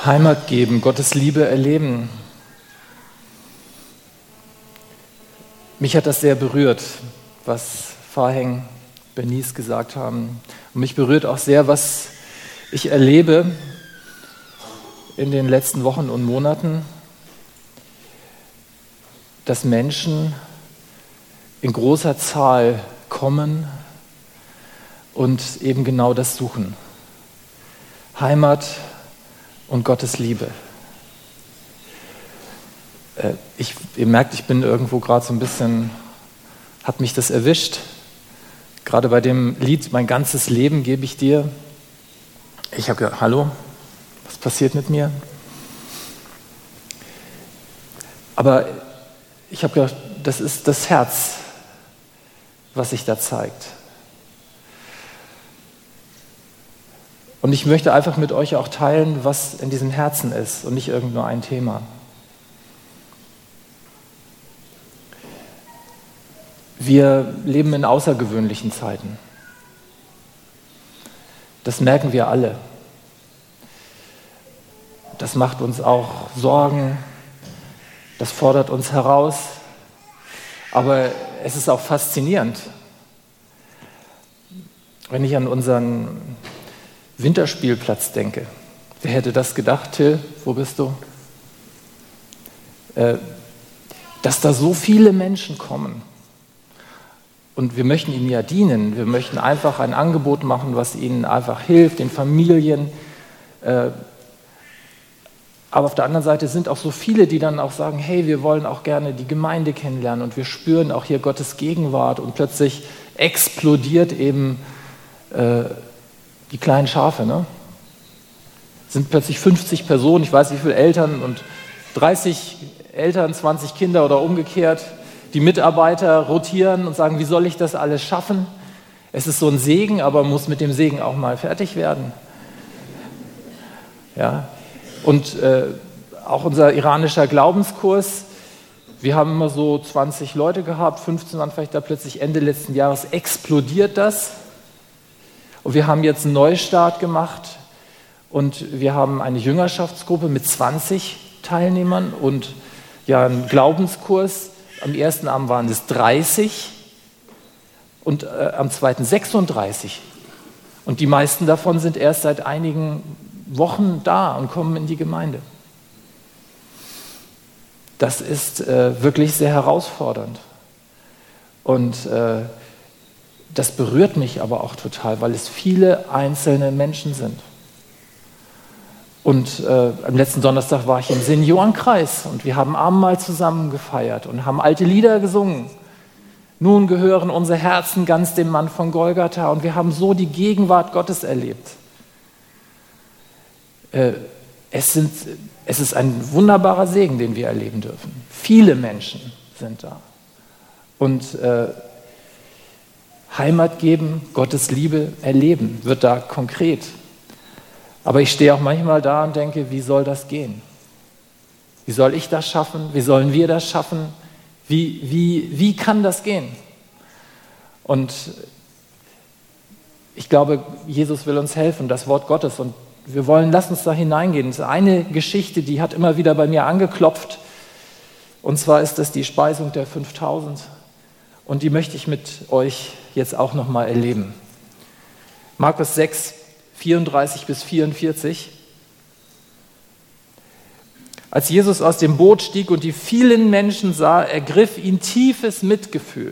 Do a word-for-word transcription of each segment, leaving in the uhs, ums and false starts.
Heimat geben, Gottes Liebe erleben. Mich hat das sehr berührt, was Faheng, Bernice gesagt haben. Und mich berührt auch sehr, was ich erlebe in den letzten Wochen und Monaten, dass Menschen in großer Zahl kommen und eben genau das suchen. Heimat und Gottes Liebe. Äh, ich, ihr merkt, ich bin irgendwo gerade so ein bisschen, hat mich das erwischt. Gerade bei dem Lied, mein ganzes Leben gebe ich dir. Ich habe gedacht, hallo, was passiert mit mir? Aber ich habe gedacht, das ist das Herz, was sich da zeigt. Und ich möchte einfach mit euch auch teilen, was in diesem Herzen ist und nicht irgend nur ein Thema. Wir leben in außergewöhnlichen Zeiten. Das merken wir alle. Das macht uns auch Sorgen, das fordert uns heraus, aber es ist auch faszinierend. Wenn ich an unseren Winterspielplatz denke. Wer hätte das gedacht, Till? Wo bist du? Äh, dass da so viele Menschen kommen. Und wir möchten ihnen ja dienen. Wir möchten einfach ein Angebot machen, was ihnen einfach hilft, den Familien. Äh, aber auf der anderen Seite sind auch so viele, die dann auch sagen, hey, wir wollen auch gerne die Gemeinde kennenlernen und wir spüren auch hier Gottes Gegenwart und plötzlich explodiert eben äh, die kleinen Schafe, ne? Sind plötzlich fünfzig Personen, ich weiß nicht wie viele Eltern und dreißig Eltern, zwanzig Kinder oder umgekehrt. Die Mitarbeiter rotieren und sagen, wie soll ich das alles schaffen? Es ist so ein Segen, aber man muss mit dem Segen auch mal fertig werden. Ja. Und äh, auch unser iranischer Glaubenskurs, wir haben immer so zwanzig Leute gehabt, fünfzehn waren vielleicht da, plötzlich Ende letzten Jahres explodiert das. Und wir haben jetzt einen Neustart gemacht und wir haben eine Jüngerschaftsgruppe mit zwanzig Teilnehmern und ja, einen Glaubenskurs. Am ersten Abend waren es dreißig und äh, am zweiten sechsunddreißig. Und die meisten davon sind erst seit einigen Wochen da und kommen in die Gemeinde. Das ist äh, wirklich sehr herausfordernd. Und äh, das berührt mich aber auch total, weil es viele einzelne Menschen sind. Und äh, am letzten Donnerstag war ich im Seniorenkreis und wir haben Abendmahl zusammen gefeiert und haben alte Lieder gesungen. Nun gehören unsere Herzen ganz dem Mann von Golgatha und wir haben so die Gegenwart Gottes erlebt. Äh, es, sind, es ist ein wunderbarer Segen, den wir erleben dürfen. Viele Menschen sind da. Und äh, Heimat geben, Gottes Liebe erleben, wird da konkret. Aber ich stehe auch manchmal da und denke, wie soll das gehen? Wie soll ich das schaffen? Wie sollen wir das schaffen? Wie, wie, wie kann das gehen? Und ich glaube, Jesus will uns helfen, das Wort Gottes. Und wir wollen, lass uns da hineingehen. Es ist eine Geschichte, die hat immer wieder bei mir angeklopft. Und zwar ist das die Speisung der fünftausend. Und die möchte ich mit euch jetzt auch nochmal erleben. Markus sechs, vierunddreißig bis vierundvierzig. Als Jesus aus dem Boot stieg und die vielen Menschen sah, ergriff ihn tiefes Mitgefühl.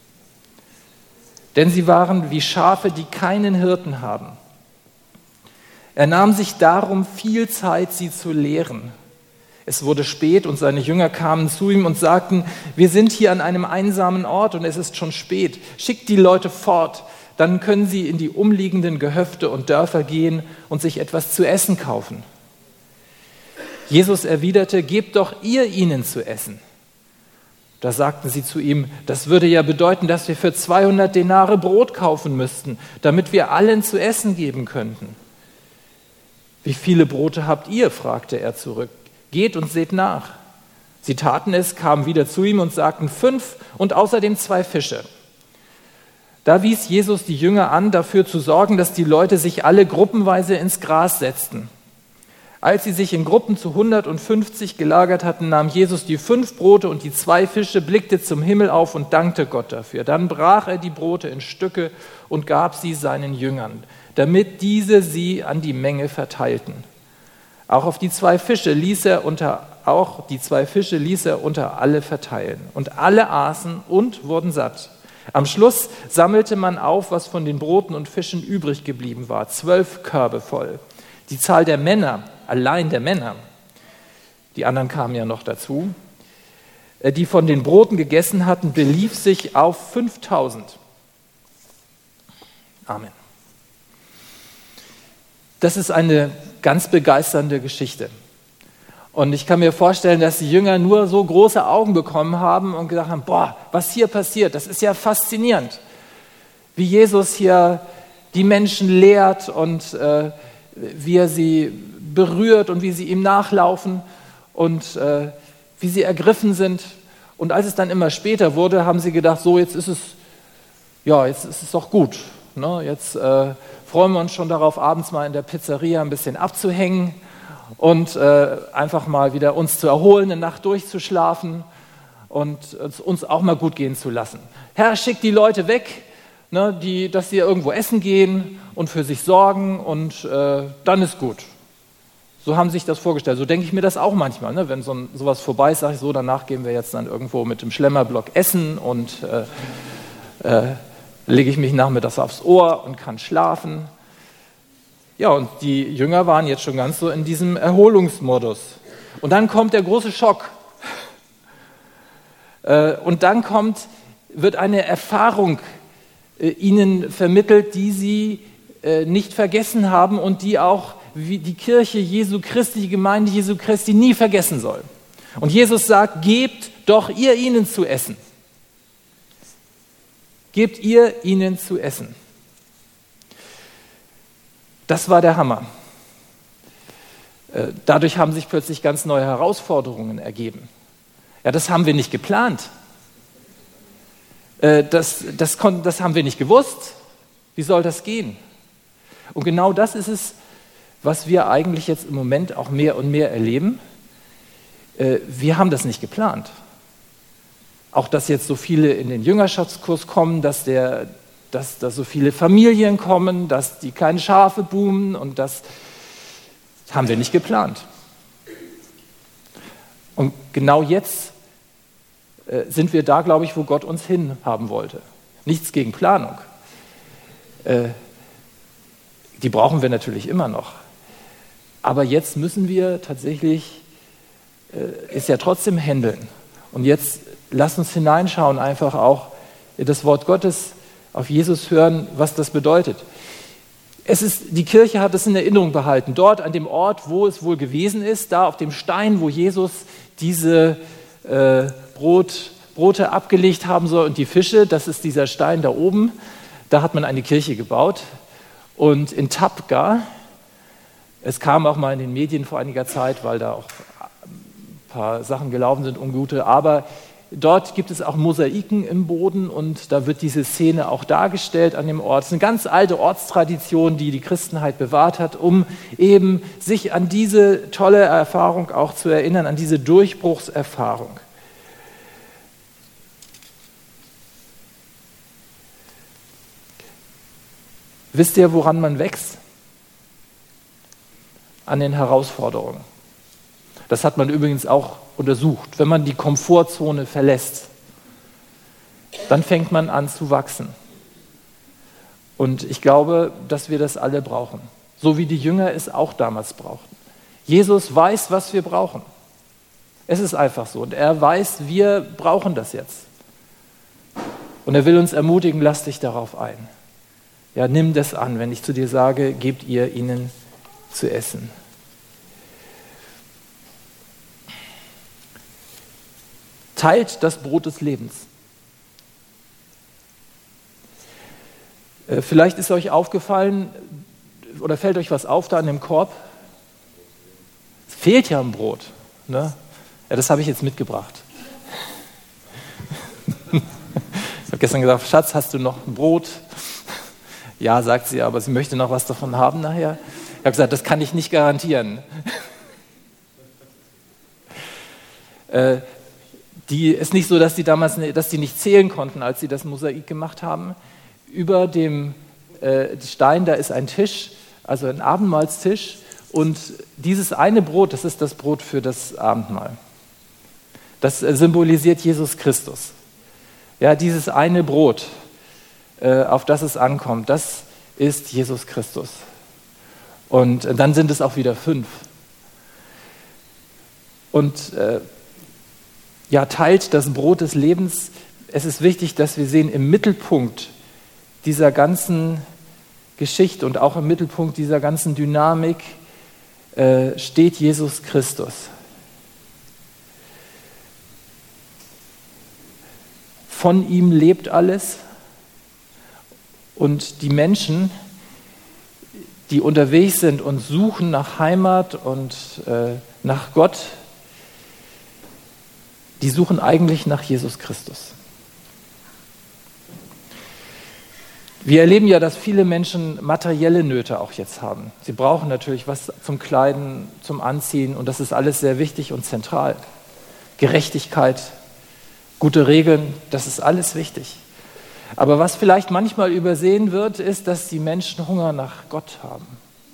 Denn sie waren wie Schafe, die keinen Hirten haben. Er nahm sich darum viel Zeit, sie zu lehren. Es wurde spät und seine Jünger kamen zu ihm und sagten, wir sind hier an einem einsamen Ort und es ist schon spät. Schickt die Leute fort, dann können sie in die umliegenden Gehöfte und Dörfer gehen und sich etwas zu essen kaufen. Jesus erwiderte, gebt doch ihr ihnen zu essen. Da sagten sie zu ihm, das würde ja bedeuten, dass wir für zweihundert Denare Brot kaufen müssten, damit wir allen zu essen geben könnten. Wie viele Brote habt ihr? Fragte er zurück. Geht und seht nach. Sie taten es, kamen wieder zu ihm und sagten, fünf und außerdem zwei Fische. Da wies Jesus die Jünger an, dafür zu sorgen, dass die Leute sich alle gruppenweise ins Gras setzten. Als sie sich in Gruppen zu hundertfünfzig gelagert hatten, nahm Jesus die fünf Brote und die zwei Fische, blickte zum Himmel auf und dankte Gott dafür. Dann brach er die Brote in Stücke und gab sie seinen Jüngern, damit diese sie an die Menge verteilten. Auch auf die zwei Fische ließ er unter, auch die zwei Fische ließ er unter alle verteilen. Und alle aßen und wurden satt. Am Schluss sammelte man auf, was von den Broten und Fischen übrig geblieben war, zwölf Körbe voll. Die Zahl der Männer, allein der Männer, die anderen kamen ja noch dazu, die von den Broten gegessen hatten, belief sich auf fünftausend. Amen. Das ist eine ganz begeisternde Geschichte. Und ich kann mir vorstellen, dass die Jünger nur so große Augen bekommen haben und gesagt haben, boah, was hier passiert, das ist ja faszinierend. Wie Jesus hier die Menschen lehrt und äh, wie er sie berührt und wie sie ihm nachlaufen und äh, wie sie ergriffen sind. Und als es dann immer später wurde, haben sie gedacht, so jetzt ist es, ja, jetzt ist es doch gut. Ne? Jetzt äh, freuen wir uns schon darauf, abends mal in der Pizzeria ein bisschen abzuhängen und äh, einfach mal wieder uns zu erholen, eine Nacht durchzuschlafen und es uns auch mal gut gehen zu lassen. Herr, schickt die Leute weg, ne, die, dass sie irgendwo essen gehen und für sich sorgen und äh, dann ist gut. So haben sie sich das vorgestellt. So denke ich mir das auch manchmal. Ne? Wenn so ein, sowas vorbei ist, sage ich so, danach gehen wir jetzt dann irgendwo mit dem Schlemmerblock essen und äh, äh, lege ich mich nachmittags aufs Ohr und kann schlafen. Ja, und die Jünger waren jetzt schon ganz so in diesem Erholungsmodus. Und dann kommt der große Schock. Äh, und dann kommt, wird eine Erfahrung äh, ihnen vermittelt, die sie äh, nicht vergessen haben und die auch wie die Kirche Jesu Christi, die Gemeinde Jesu Christi nie vergessen soll. Und Jesus sagt, gebt doch ihr ihnen zu essen. Gebt ihr ihnen zu essen. Das war der Hammer. Dadurch haben sich plötzlich ganz neue Herausforderungen ergeben. Ja, das haben wir nicht geplant. Das, das, kon- das haben wir nicht gewusst. Wie soll das gehen? Und genau das ist es, was wir eigentlich jetzt im Moment auch mehr und mehr erleben. Wir haben das nicht geplant. Auch, dass jetzt so viele in den Jüngerschaftskurs kommen, dass, der, dass, dass so viele Familien kommen, dass die kleinen Schafe boomen und das, das haben wir nicht geplant. Und genau jetzt äh, sind wir da, glaube ich, wo Gott uns hinhaben wollte. Nichts gegen Planung. Äh, die brauchen wir natürlich immer noch. Aber jetzt müssen wir tatsächlich, äh, ist ja trotzdem handeln. Und jetzt lasst uns hineinschauen, einfach auch das Wort Gottes auf Jesus hören, was das bedeutet. Es ist, die Kirche hat es in Erinnerung behalten. Dort an dem Ort, wo es wohl gewesen ist, da auf dem Stein, wo Jesus diese äh, Brot, Brote abgelegt haben soll und die Fische, das ist dieser Stein da oben, da hat man eine Kirche gebaut. Und in Tabga, es kam auch mal in den Medien vor einiger Zeit, weil da auch ein paar Sachen gelaufen sind, ungute, aber dort gibt es auch Mosaiken im Boden und da wird diese Szene auch dargestellt an dem Ort. Es ist eine ganz alte Ortstradition, die die Christenheit bewahrt hat, um eben sich an diese tolle Erfahrung auch zu erinnern, an diese Durchbruchserfahrung. Wisst ihr, woran man wächst? An den Herausforderungen. Das hat man übrigens auch untersucht. Wenn man die Komfortzone verlässt, dann fängt man an zu wachsen. Und ich glaube, dass wir das alle brauchen. So wie die Jünger es auch damals brauchten. Jesus weiß, was wir brauchen. Es ist einfach so. Und er weiß, wir brauchen das jetzt. Und er will uns ermutigen, lass dich darauf ein. Ja, nimm das an, wenn ich zu dir sage, gebt ihr ihnen zu essen. Teilt das Brot des Lebens. Äh, vielleicht ist euch aufgefallen oder fällt euch was auf da an dem Korb? Es fehlt ja ein Brot. Ne? Ja, das habe ich jetzt mitgebracht. Ich habe gestern gesagt, Schatz, hast du noch ein Brot? Ja, sagt sie, aber sie möchte noch was davon haben nachher. Ich habe gesagt, das kann ich nicht garantieren. Äh, die ist nicht so, dass die damals, dass die nicht zählen konnten, als sie das Mosaik gemacht haben. Über dem äh, Stein, da ist ein Tisch, also ein Abendmahlstisch. Und dieses eine Brot, das ist das Brot für das Abendmahl. Das äh, symbolisiert Jesus Christus. Ja, dieses eine Brot, äh, auf das es ankommt, das ist Jesus Christus. Und äh, dann sind es auch wieder fünf. Und äh, ja, teilt das Brot des Lebens. Es ist wichtig, dass wir sehen, im Mittelpunkt dieser ganzen Geschichte und auch im Mittelpunkt dieser ganzen Dynamik äh, steht Jesus Christus. Von ihm lebt alles und die Menschen, die unterwegs sind und suchen nach Heimat und äh, nach Gott, die suchen eigentlich nach Jesus Christus. Wir erleben ja, dass viele Menschen materielle Nöte auch jetzt haben. Sie brauchen natürlich was zum Kleiden, zum Anziehen und das ist alles sehr wichtig und zentral. Gerechtigkeit, gute Regeln, das ist alles wichtig. Aber was vielleicht manchmal übersehen wird, ist, dass die Menschen Hunger nach Gott haben.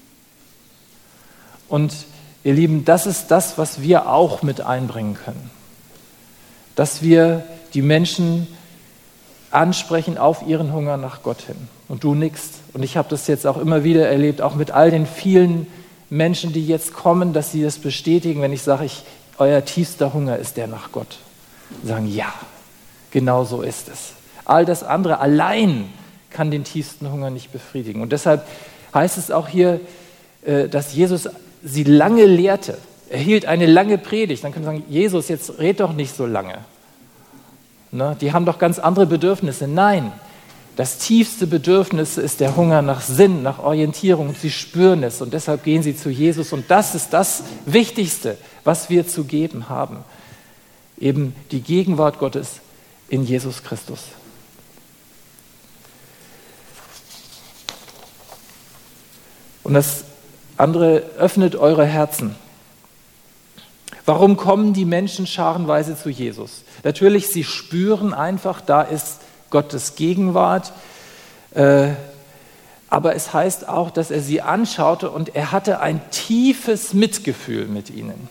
Und ihr Lieben, das ist das, was wir auch mit einbringen können. Dass wir die Menschen ansprechen auf ihren Hunger nach Gott hin. Und du nickst. Und ich habe das jetzt auch immer wieder erlebt, auch mit all den vielen Menschen, die jetzt kommen, dass sie das bestätigen, wenn ich sage, ich, euer tiefster Hunger ist der nach Gott. Und sagen, ja, genau so ist es. All das andere allein kann den tiefsten Hunger nicht befriedigen. Und deshalb heißt es auch hier, dass Jesus sie lange lehrte. Er hielt eine lange Predigt. Dann können wir sagen, Jesus, jetzt red doch nicht so lange. Ne? Die haben doch ganz andere Bedürfnisse. Nein, das tiefste Bedürfnis ist der Hunger nach Sinn, nach Orientierung. Und sie spüren es und deshalb gehen sie zu Jesus. Und das ist das Wichtigste, was wir zu geben haben. Eben die Gegenwart Gottes in Jesus Christus. Und das andere, öffnet eure Herzen. Warum kommen die Menschen scharenweise zu Jesus? Natürlich, sie spüren einfach, da ist Gottes Gegenwart. Äh, aber es heißt auch, dass er sie anschaute und er hatte ein tiefes Mitgefühl mit ihnen.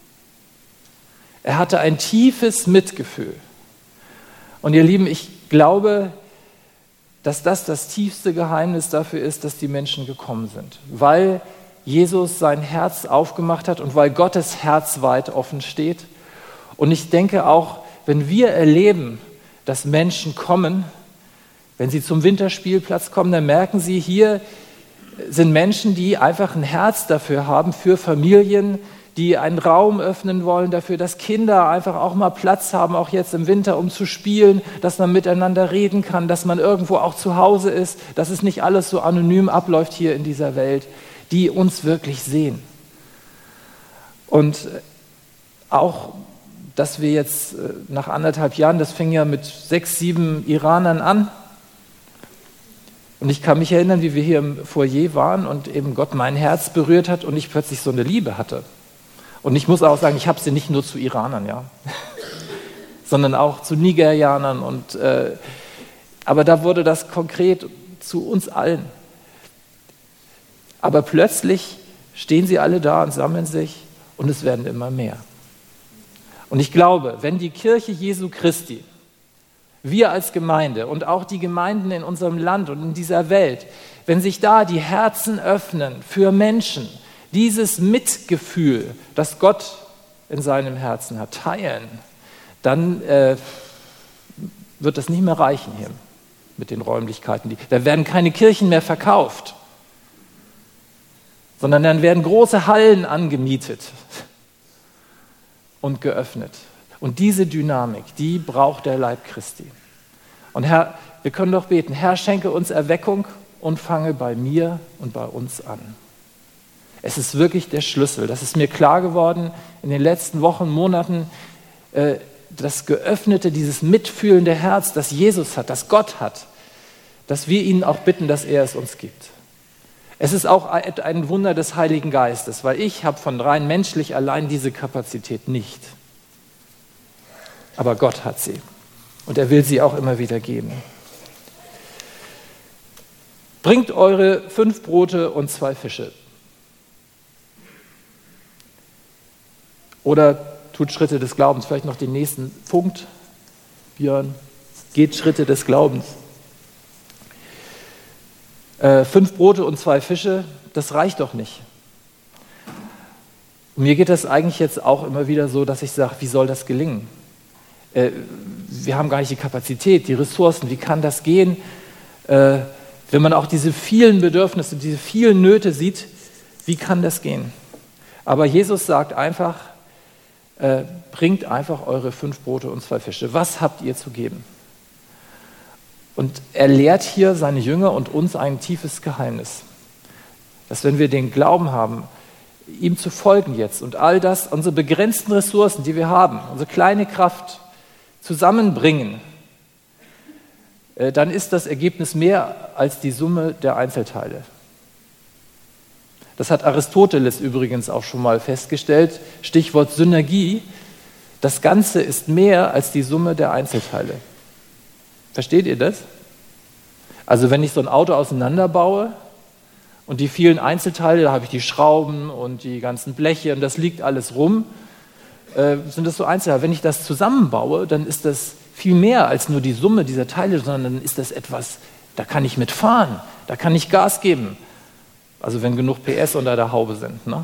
Er hatte ein tiefes Mitgefühl. Und ihr Lieben, ich glaube, dass das das tiefste Geheimnis dafür ist, dass die Menschen gekommen sind. Weil Jesus sein Herz aufgemacht hat und weil Gottes Herz weit offen steht. Und ich denke auch, wenn wir erleben, dass Menschen kommen, wenn sie zum Winterspielplatz kommen, dann merken sie, hier sind Menschen, die einfach ein Herz dafür haben, für Familien, die einen Raum öffnen wollen dafür, dass Kinder einfach auch mal Platz haben, auch jetzt im Winter, um zu spielen, dass man miteinander reden kann, dass man irgendwo auch zu Hause ist, dass es nicht alles so anonym abläuft hier in dieser Welt, die uns wirklich sehen. Und auch, dass wir jetzt nach anderthalb Jahren, das fing ja mit sechs, sieben Iranern an, und ich kann mich erinnern, wie wir hier im Foyer waren und eben Gott mein Herz berührt hat und ich plötzlich so eine Liebe hatte. Und ich muss auch sagen, ich habe sie nicht nur zu Iranern, ja, sondern auch zu Nigerianern. Und, äh, aber da wurde das konkret zu uns allen. Aber plötzlich stehen sie alle da und sammeln sich und es werden immer mehr. Und ich glaube, wenn die Kirche Jesu Christi, wir als Gemeinde und auch die Gemeinden in unserem Land und in dieser Welt, wenn sich da die Herzen öffnen für Menschen, dieses Mitgefühl, das Gott in seinem Herzen hat, teilen, dann äh, wird das nicht mehr reichen hier mit den Räumlichkeiten. Da werden keine Kirchen mehr verkauft, sondern dann werden große Hallen angemietet und geöffnet. Und diese Dynamik, die braucht der Leib Christi. Und Herr, wir können doch beten, Herr, schenke uns Erweckung und fange bei mir und bei uns an. Es ist wirklich der Schlüssel. Das ist mir klar geworden in den letzten Wochen, Monaten, äh, das geöffnete, dieses mitfühlende Herz, das Jesus hat, das Gott hat, dass wir ihn auch bitten, dass er es uns gibt. Es ist auch ein Wunder des Heiligen Geistes, weil ich habe von rein menschlich allein diese Kapazität nicht. aber Gott hat sie. Und er will sie auch immer wieder geben. Bringt eure fünf Brote und zwei Fische. Oder tut Schritte des Glaubens. Vielleicht noch den nächsten Punkt, Björn. Geht Schritte des Glaubens. Äh, fünf Brote und zwei Fische, das reicht doch nicht. Und mir geht das eigentlich jetzt auch immer wieder so, dass ich sage, wie soll das gelingen? Äh, wir haben gar nicht die Kapazität, die Ressourcen, wie kann das gehen? Äh, wenn man auch diese vielen Bedürfnisse, diese vielen Nöte sieht, wie kann das gehen? Aber Jesus sagt einfach, äh, bringt einfach eure fünf Brote und zwei Fische. Was habt ihr zu geben? Und er lehrt hier seine Jünger und uns ein tiefes Geheimnis, dass wenn wir den Glauben haben, ihm zu folgen jetzt und all das, unsere begrenzten Ressourcen, die wir haben, unsere kleine Kraft zusammenbringen, äh, dann ist das Ergebnis mehr als die Summe der Einzelteile. Das hat Aristoteles übrigens auch schon mal festgestellt, Stichwort Synergie. Das Ganze ist mehr als die Summe der Einzelteile. Versteht ihr das? Also wenn ich so ein Auto auseinanderbaue und die vielen Einzelteile, da habe ich die Schrauben und die ganzen Bleche und das liegt alles rum, äh, sind das so Einzelteile. Wenn ich das zusammenbaue, dann ist das viel mehr als nur die Summe dieser Teile, sondern dann ist das etwas, da kann ich mitfahren, da kann ich Gas geben. Also wenn genug P S unter der Haube sind. Ne?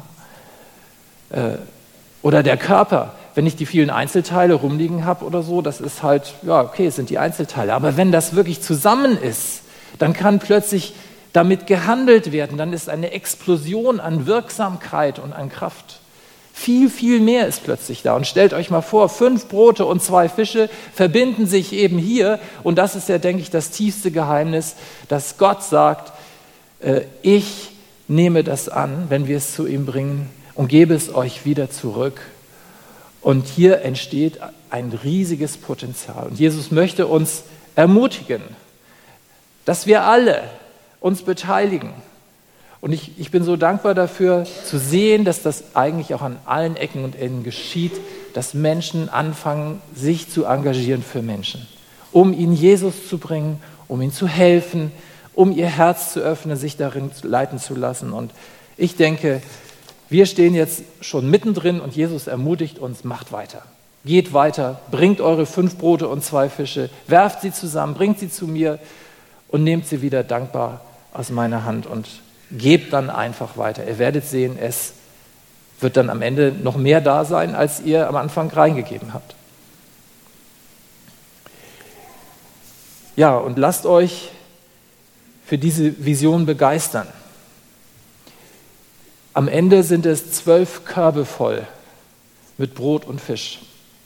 Äh, oder der Körper. Wenn ich die vielen Einzelteile rumliegen habe oder so, das ist halt, ja, okay, es sind die Einzelteile. Aber wenn das wirklich zusammen ist, dann kann plötzlich damit gehandelt werden. Dann ist eine Explosion an Wirksamkeit und an Kraft. Viel, viel mehr ist plötzlich da. Und stellt euch mal vor, fünf Brote und zwei Fische verbinden sich eben hier. Und das ist ja, denke ich, das tiefste Geheimnis, dass Gott sagt, äh, ich nehme das an, wenn wir es zu ihm bringen und gebe es euch wieder zurück. Und hier entsteht ein riesiges Potenzial. Und Jesus möchte uns ermutigen, dass wir alle uns beteiligen. Und ich, ich bin so dankbar dafür, zu sehen, dass das eigentlich auch an allen Ecken und Enden geschieht, dass Menschen anfangen, sich zu engagieren für Menschen, um ihnen Jesus zu bringen, um ihnen zu helfen, um ihr Herz zu öffnen, sich darin leiten zu lassen. Und ich denke, wir stehen jetzt schon mittendrin und Jesus ermutigt uns, macht weiter. Geht weiter, bringt eure fünf Brote und zwei Fische, werft sie zusammen, bringt sie zu mir und nehmt sie wieder dankbar aus meiner Hand und gebt dann einfach weiter. Ihr werdet sehen, es wird dann am Ende noch mehr da sein, als ihr am Anfang reingegeben habt. Ja, und lasst euch für diese Vision begeistern. Am Ende sind es zwölf Körbe voll mit Brot und Fisch.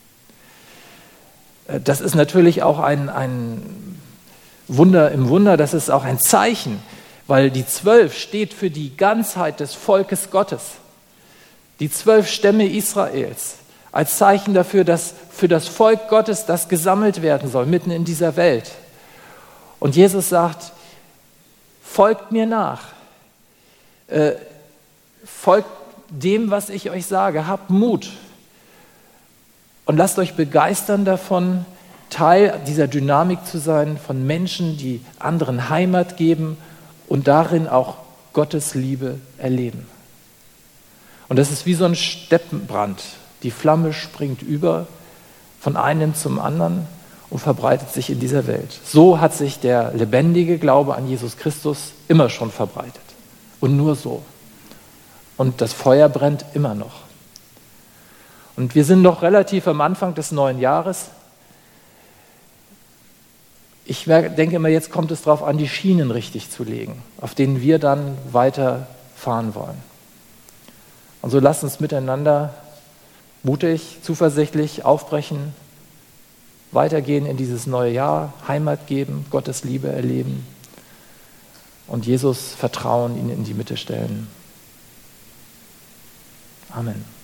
Das ist natürlich auch ein, ein Wunder im Wunder, das ist auch ein Zeichen, weil die zwölf steht für die Ganzheit des Volkes Gottes. Die zwölf Stämme Israels als Zeichen dafür, dass für das Volk Gottes das gesammelt werden soll, mitten in dieser Welt. Und Jesus sagt, folgt mir nach. Äh, Folgt dem, was ich euch sage. Habt Mut. Und lasst euch begeistern davon, Teil dieser Dynamik zu sein, von Menschen, die anderen Heimat geben und darin auch Gottes Liebe erleben. Und das ist wie so ein Steppenbrand. Die Flamme springt über von einem zum anderen und verbreitet sich in dieser Welt. So hat sich der lebendige Glaube an Jesus Christus immer schon verbreitet. Und nur so. Und das Feuer brennt immer noch. Und wir sind noch relativ am Anfang des neuen Jahres. Ich denke immer, jetzt kommt es darauf an, die Schienen richtig zu legen, auf denen wir dann weiter fahren wollen. Und so lasst uns miteinander mutig, zuversichtlich aufbrechen, weitergehen in dieses neue Jahr, Heimat geben, Gottes Liebe erleben und Jesus vertrauen, ihn in die Mitte stellen. Amen.